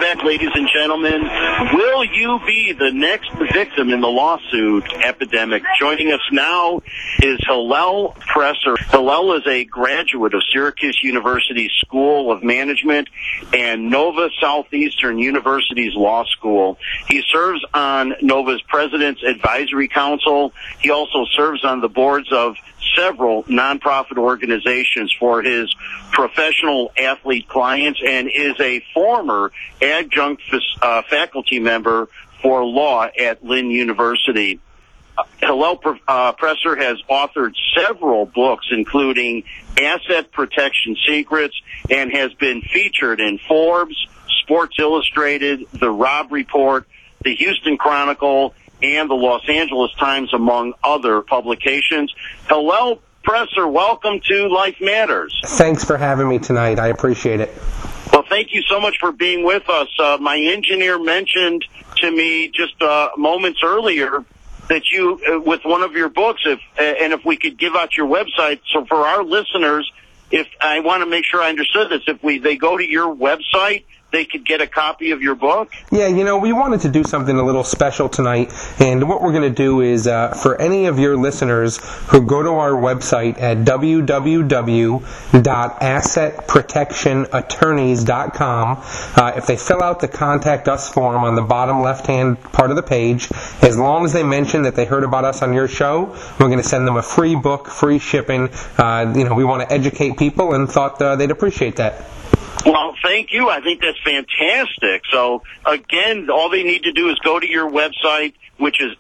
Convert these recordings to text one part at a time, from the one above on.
back, ladies and gentlemen. Will you be the next victim in the lawsuit epidemic? Joining us now is Hillel Presser. Hillel is a graduate of Syracuse University School of Management and Nova Southeastern University's Law School. He serves on Nova's President's Advisory Council. He also serves on the boards of several nonprofit organizations for his professional athlete clients and is a former adjunct faculty member for law at Lynn University. Hillel Presser has authored several books, including Asset Protection Secrets, and has been featured in Forbes, Sports Illustrated, The Robb Report, The Houston Chronicle, and the Los Angeles Times, among other publications. Hillel Presser, welcome to Life Matters. Thanks for having me tonight. I appreciate it. Well, thank you so much for being with us. My engineer mentioned to me just moments earlier that you, with one of your books, if we could give out your website, so for our listeners, if I want to make sure I understood this, if they go to your website, they could get a copy of your book? Yeah, we wanted to do something a little special tonight, and what we're going to do is, for any of your listeners who go to our website at www.assetprotectionattorneys.com, if they fill out the Contact Us form on the bottom left-hand part of the page, as long as they mention that they heard about us on your show, we're going to send them a free book, free shipping. We want to educate people and thought they'd appreciate that. Well, thank you. I think that's fantastic. So, again, all they need to do is go to your website, which is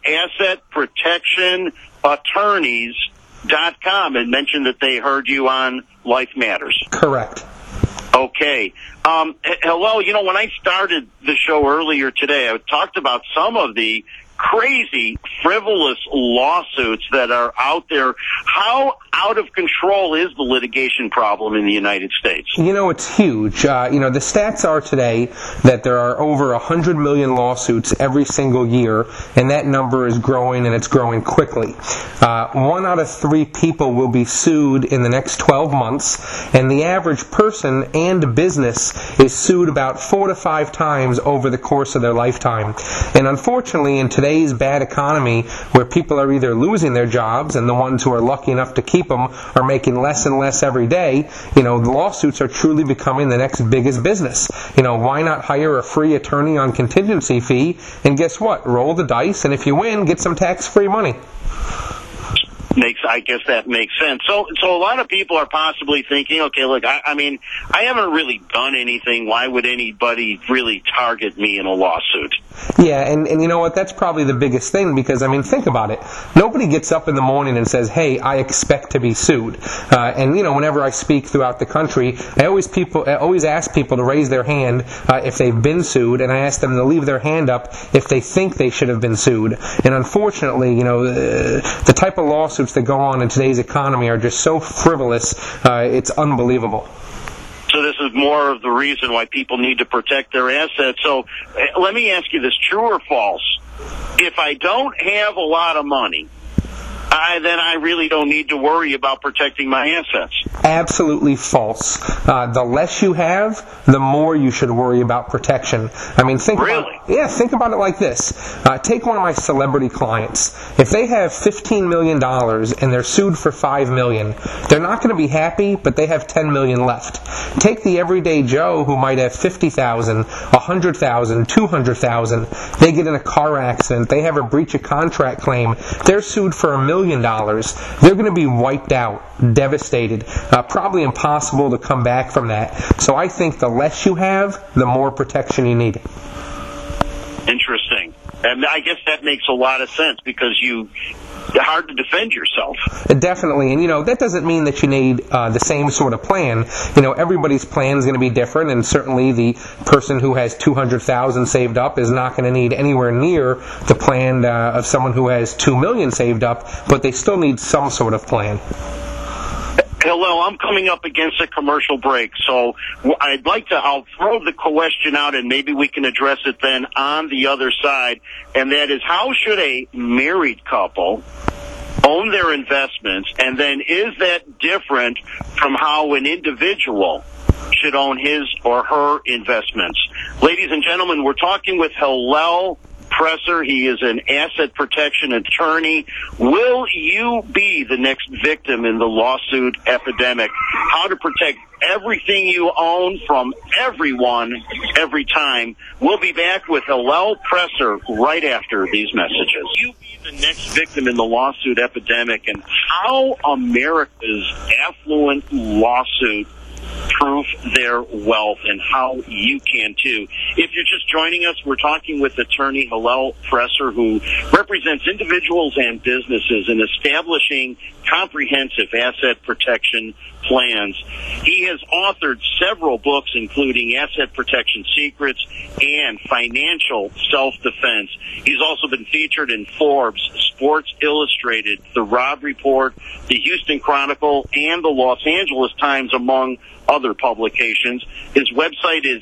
assetprotectionattorneys.com, and mention that they heard you on Life Matters. Correct. Okay. Hello, when I started the show earlier today, I talked about some of the crazy, frivolous lawsuits that are out there. How out of control is the litigation problem in the United States? It's huge. The stats are today that there are over 100 million lawsuits every single year, and that number is growing, and it's growing quickly. 1 out of 3 people will be sued in the next 12 months, and the average person and business is sued about 4 to 5 times over the course of their lifetime. And unfortunately, in today's bad economy, where people are either losing their jobs and the ones who are lucky enough to keep them are making less and less every day, the lawsuits are truly becoming the next biggest business. Why not hire a free attorney on contingency fee, and guess what? Roll the dice, and if you win, get some tax-free money. I guess that makes sense. So a lot of people are possibly thinking, okay, look, I haven't really done anything. Why would anybody really target me in a lawsuit? Yeah, and you know what? That's probably the biggest thing, because, think about it. Nobody gets up in the morning and says, hey, I expect to be sued. Whenever I speak throughout the country, I always ask people to raise their hand if they've been sued, and I ask them to leave their hand up if they think they should have been sued. And unfortunately, the type of lawsuits that go on in today's economy are just so frivolous, it's unbelievable. So this is more of the reason why people need to protect their assets. So let me ask you this, true or false? If I don't have a lot of money, then I really don't need to worry about protecting my assets. Absolutely false. The less you have, the more you should worry about protection. Think about it like this. Take one of my celebrity clients. If they have $15 million and they're sued for $5 million, they're not going to be happy, but they have $10 million left. Take the everyday Joe who might have $50,000, $100,000, $200,000. They get in a car accident. They have a breach of contract claim. They're sued for $1 million. They're going to be wiped out, devastated, probably impossible to come back from that. So I think the less you have, the more protection you need. Interesting. And I guess that makes a lot of sense, because it's hard to defend yourself. Definitely. And, that doesn't mean that you need the same sort of plan. Everybody's plan is going to be different, and certainly the person who has $200,000 saved up is not going to need anywhere near the plan of someone who has $2 million saved up, but they still need some sort of plan. Hello, I'm coming up against a commercial break, so I'll throw the question out, and maybe we can address it then on the other side, and that is, how should a married couple own their investments, and then is that different from how an individual should own his or her investments. Ladies and gentlemen, we're talking with Hillel Presser. He is an asset protection attorney. Will you be the next victim in the lawsuit epidemic? How to protect everything you own from everyone, every time. We'll be back with Hillel Presser right after these messages. Will you be the next victim in the lawsuit epidemic, and how America's affluent lawsuit proof their wealth, and how you can too. If you're just joining us, we're talking with attorney Hillel Presser, who represents individuals and businesses in establishing comprehensive asset protection plans. He has authored several books, including Asset Protection Secrets and Financial Self-Defense. He's also been featured in Forbes, Sports Illustrated, The Robb Report, the Houston Chronicle, and the Los Angeles Times, among other publications. His website is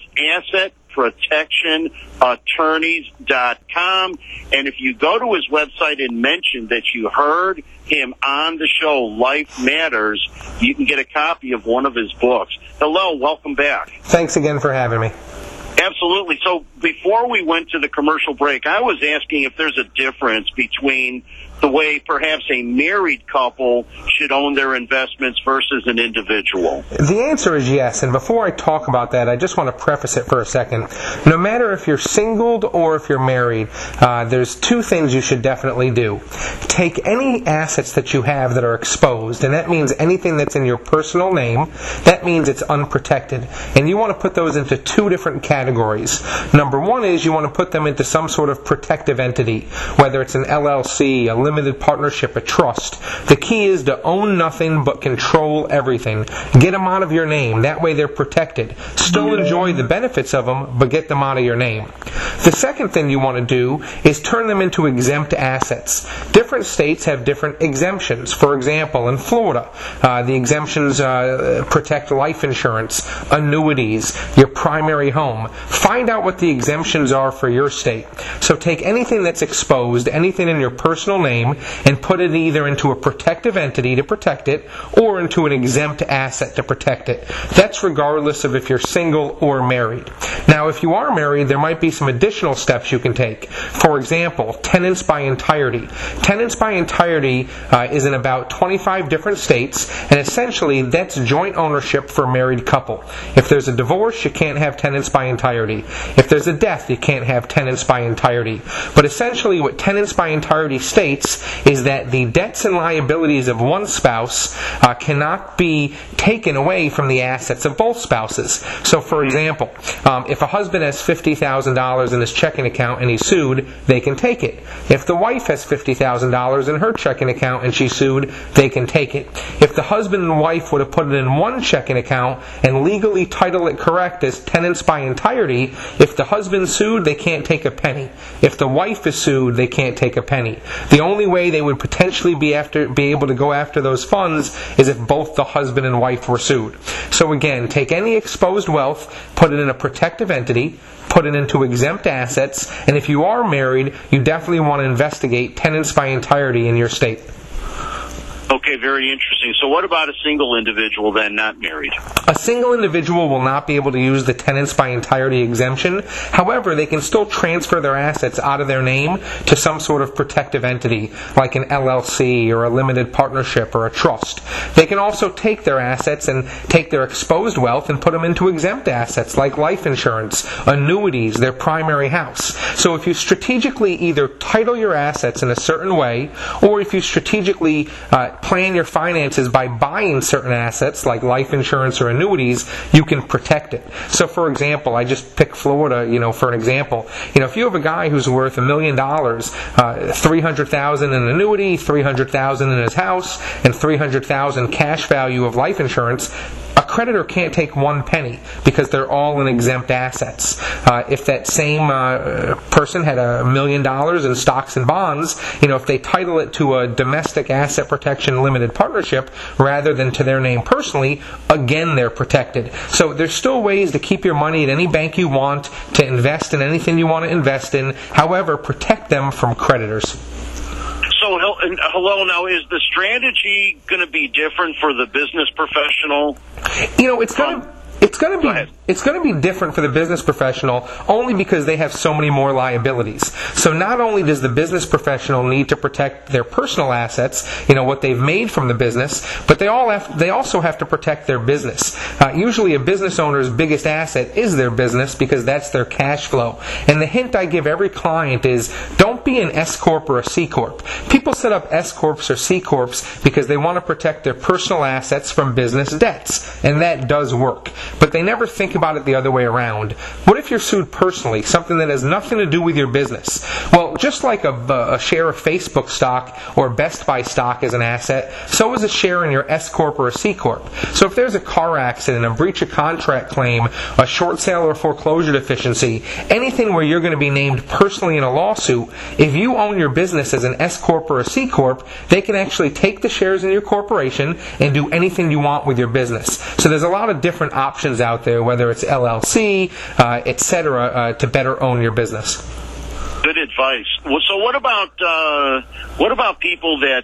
assetprotectionattorneys.com, and if you go to his website and mention that you heard him on the show Life Matters, you can get a copy of one of his books. Hello, welcome back. Thanks again for having me. Absolutely. So before we went to the commercial break, I was asking if there's a difference between the way perhaps a married couple should own their investments versus an individual. The answer is yes, and before I talk about that, I just want to preface it for a second. No matter if you're singled or if you're married, there's two things you should definitely do. Take any assets that you have that are exposed, and that means anything that's in your personal name. That means it's unprotected. And you want to put those into two different categories. Number one is you want to put them into some sort of protective entity, whether it's an LLC, a limited partnership, a trust. The key is to own nothing but control everything. Get them out of your name. That way they're protected. Still enjoy the benefits of them, but get them out of your name. The second thing you want to do is turn them into exempt assets. Different states have different exemptions. For example, in Florida, the exemptions protect life insurance, annuities, your primary home. Find out what the exemptions are for your state. So take anything that's exposed, anything in your personal name, and put it either into a protective entity to protect it or into an exempt asset to protect it. That's regardless of if you're single or married. Now, if you are married, there might be some additional steps you can take. For example, tenants by entirety. Tenants by entirety is in about 25 different states, and essentially that's joint ownership for a married couple. If there's a divorce, you can't have tenants by entirety. If there's a death, you can't have tenants by entirety. But essentially what tenants by entirety states is that the debts and liabilities of one spouse cannot be taken away from the assets of both spouses. So, for example, if a husband has $50,000 in his checking account and he's sued, they can take it. If the wife has $50,000 in her checking account and she's sued, they can take it. If the husband and wife would have put it in one checking account and legally title it correct as tenants by entirety, if the husband sued, they can't take a penny. If the wife is sued, they can't take a penny. The only way they would potentially be able to go after those funds is if both the husband and wife were sued. So again, take any exposed wealth, put it in a protective entity, put it into exempt assets, and if you are married, you definitely want to investigate tenants by entirety in your state. Okay, very interesting. So what about a single individual then, not married? A single individual will not be able to use the tenants by entirety exemption. However, they can still transfer their assets out of their name to some sort of protective entity, like an LLC or a limited partnership or a trust. They can also take their assets and take their exposed wealth and put them into exempt assets, like life insurance, annuities, their primary house. So if you strategically either title your assets in a certain way, or if you strategically plan your finances by buying certain assets like life insurance or annuities, you can protect it. So for example, I just picked Florida, for an example. If you have a guy who's worth $1 million, $300,000 in annuity, $300,000 in his house, and $300,000 cash value of life insurance, a creditor can't take one penny because they're all in exempt assets. If that same person had $1 million in stocks and bonds, if they title it to a domestic asset protection limited partnership rather than to their name personally, again they're protected. So there's still ways to keep your money at any bank you want, to invest in anything you want to invest in. However, protect them from creditors. So, hello, now, is the strategy going to be different for the business professional? It's going to be different for the business professional only because they have so many more liabilities. So not only does the business professional need to protect their personal assets, what they've made from the business, but they also have to protect their business. Usually a business owner's biggest asset is their business because that's their cash flow. And the hint I give every client is don't be an S Corp or a C Corp. People set up S Corps or C Corps because they want to protect their personal assets from business debts. And that does work. But they never think about it the other way around. What if you're sued personally, something that has nothing to do with your business? Well, just like a share of Facebook stock or Best Buy stock is an asset, so is a share in your S Corp or a C Corp. So if there's a car accident, a breach of contract claim, a short sale or foreclosure deficiency, anything where you're going to be named personally in a lawsuit, if you own your business as an S Corp or a C Corp, they can actually take the shares in your corporation and do anything you want with your business. So there's a lot of different options out there, whether it's LLC, etc., to better own your business. Good advice. Well, so what about people that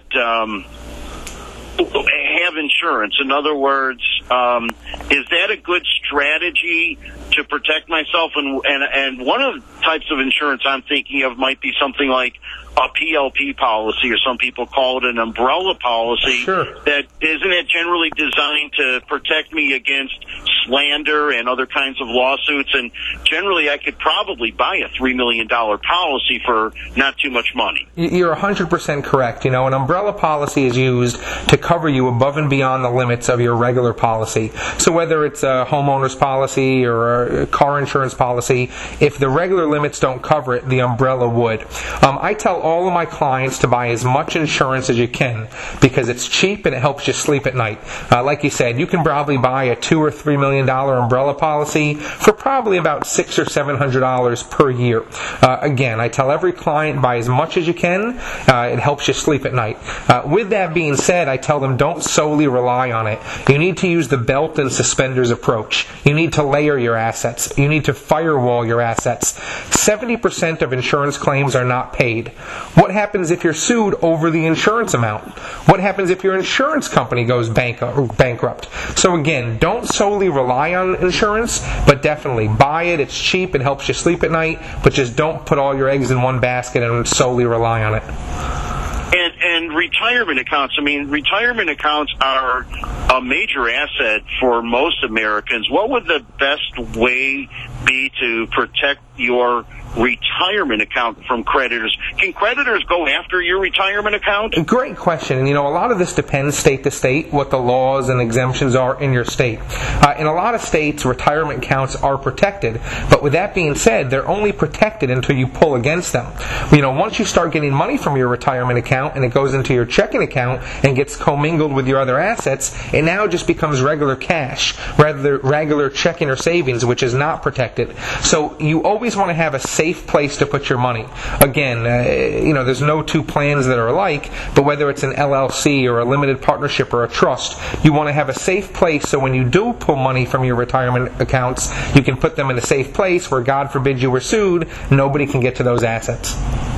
have insurance? In other words, is that a good strategy to protect myself? And one of the types of insurance I'm thinking of might be something like a PLP policy, or some people call it an umbrella policy. Sure. That isn't it generally designed to protect me against slander and other kinds of lawsuits? And generally, I could probably buy a $3 million policy for not too much money. You're 100% correct. An umbrella policy is used to cover you above and beyond the limits of your regular policy. So whether it's a homeowner's policy or a car insurance policy, if the regular limits don't cover it, the umbrella would. I tell all of my clients to buy as much insurance as you can because it's cheap and it helps you sleep at night. Like you said, you can probably buy a $2 or $3 million umbrella policy for probably about $600 or $700 per year. Again, I tell every client, buy as much as you can. It helps you sleep at night. With that being said, I tell them don't solely rely on it. You need to use the belt and suspenders approach. You need to layer your assets. You need to firewall your assets. 70% of insurance claims are not paid. What happens if you're sued over the insurance amount? What happens if your insurance company goes bankrupt? So again, don't solely rely on insurance, but definitely buy it. It's cheap. It helps you sleep at night, but just don't put all your eggs in one basket and solely rely on it. And retirement accounts. I mean, retirement accounts are a major asset for most Americans. What would the best way be to protect your retirement account from creditors? Can creditors go after your retirement account? Great question. And a lot of this depends state to state, what the laws and exemptions are in your state. In a lot of states, retirement accounts are protected. But with that being said, they're only protected until you pull against them. Once you start getting money from your retirement account and it goes into your checking account and gets commingled with your other assets, it now just becomes regular cash, rather than regular checking or savings, which is not protected. So you always want to have a safe place to put your money. Again, there's no two plans that are alike, but whether it's an LLC or a limited partnership or a trust, you want to have a safe place so when you do pull money from your retirement accounts, you can put them in a safe place where, God forbid you were sued, nobody can get to those assets.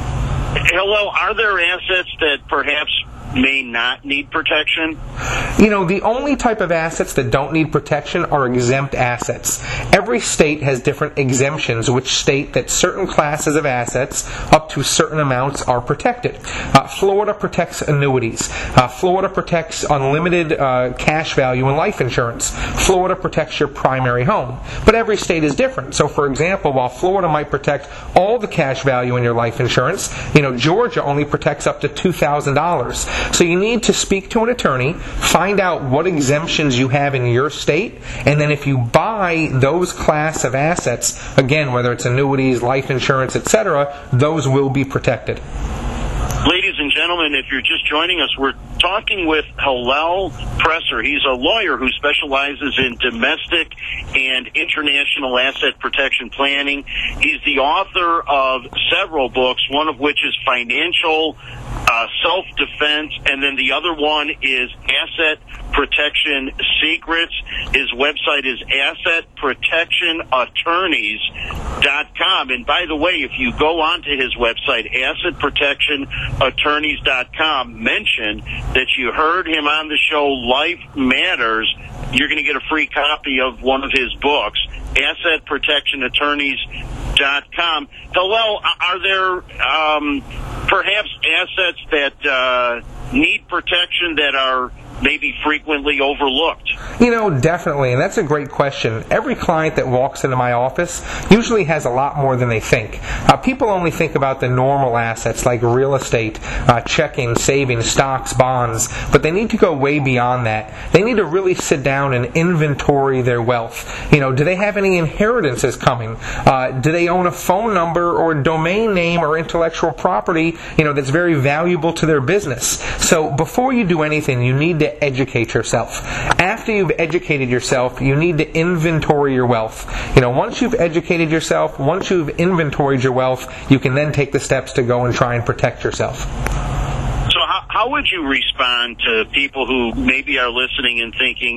Hello, are there assets that perhaps may not need protection? The only type of assets that don't need protection are exempt assets. Every state has different exemptions which state that certain classes of assets up to certain amounts are protected. Florida protects annuities. Florida protects unlimited cash value in life insurance. Florida protects your primary home. But every state is different. So for example, while Florida might protect all the cash value in your life insurance, Georgia only protects up to $2,000. So you need to speak to an attorney, find out what exemptions you have in your state, and then if you buy those class of assets, again, whether it's annuities, life insurance, etc., those will be protected. Ladies and gentlemen, if you're just joining us, we're talking with Hillel Presser. He's a lawyer who specializes in domestic and international asset protection planning. He's the author of several books, one of which is Financial self-defense, and then the other one is Asset Protection Secrets. His website is assetprotectionattorneys.com. And by the way, if you go onto his website, assetprotectionattorneys.com, mention that you heard him on the show Life Matters, you're going to get a free copy of one of his books, assetprotectionattorneys.com. Hillel, are there perhaps assets that need protection that are maybe frequently overlooked? Definitely, and that's a great question. Every client that walks into my office usually has a lot more than they think. People only think about the normal assets like real estate, checking, savings, stocks, bonds, but they need to go way beyond that. They need to really sit down and inventory their wealth. Do they have any inheritances coming? Do they own a phone number or a domain name or intellectual property, that's very valuable to their business? So before you do anything, you need to educate yourself. After you've educated yourself, you need to inventory your wealth. Once you've educated yourself, once you've inventoried your wealth, you can then take the steps to go and try and protect yourself. So how would you respond to people who maybe are listening and thinking,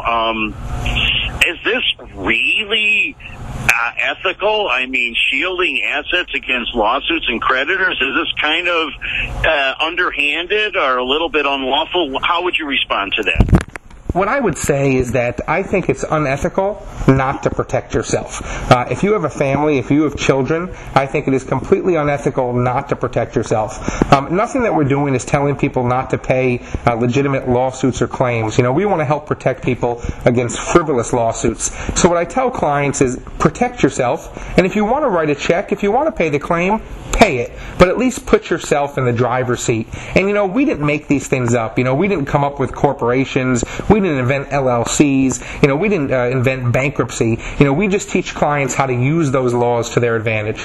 is this really ethical? I mean, shielding assets against lawsuits and creditors, is this kind of underhanded or a little bit unlawful? How would you respond to that? What I would say is that I think it's unethical not to protect yourself. If you have a family, if you have children, I think it is completely unethical not to protect yourself. Nothing that we're doing is telling people not to pay legitimate lawsuits or claims. We want to help protect people against frivolous lawsuits. So what I tell clients is protect yourself, and if you want to write a check, if you want to pay the claim, pay it, but at least put yourself in the driver's seat. And we didn't make these things up. We didn't come up with corporations. We didn't invent LLCs. We didn't invent bankruptcy. We just teach clients how to use those laws to their advantage.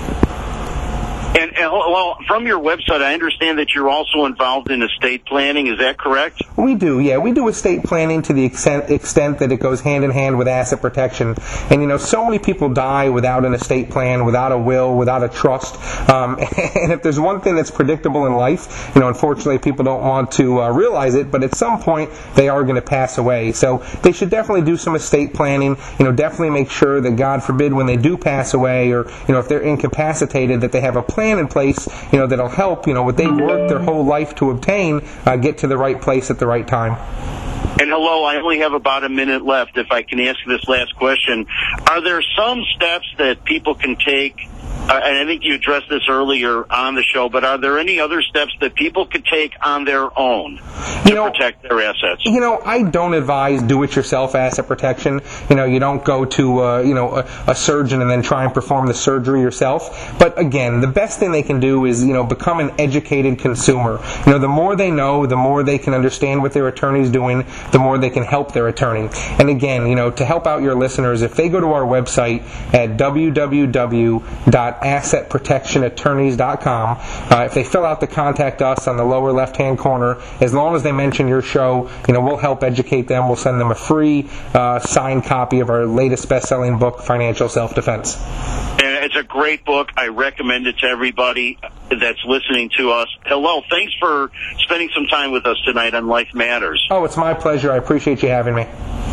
And well, from your website, I understand that you're also involved in estate planning. Is that correct? We do, yeah. We do estate planning to the extent that it goes hand in hand with asset protection. And, so many people die without an estate plan, without a will, without a trust. And if there's one thing that's predictable in life, unfortunately people don't want to realize it, but at some point they are going to pass away. So they should definitely do some estate planning. Definitely make sure that, God forbid, when they do pass away or, if they're incapacitated, that they have a plan in place, that'll help, what they've worked their whole life to obtain, get to the right place at the right time. And hello, I only have about a minute left. If I can ask this last question, are there some steps that people can take? And I think you addressed this earlier on the show, but are there any other steps that people could take on their own to protect their assets? I don't advise do-it-yourself asset protection. You don't go to a surgeon and then try and perform the surgery yourself. But again, the best thing they can do is become an educated consumer. The more they know, the more they can understand what their attorney's doing, the more they can help their attorney. And again, to help out your listeners, if they go to our website at www.assetprotectionattorneys.com, if they fill out the Contact Us on the lower left-hand corner, as long as they mention your show, we'll help educate them. We'll send them a free signed copy of our latest best-selling book, Financial Self-Defense. And it's a great book. I recommend it to everybody that's listening to us. Hillel, thanks for spending some time with us tonight on Life Matters. Oh, it's my pleasure. I appreciate you having me.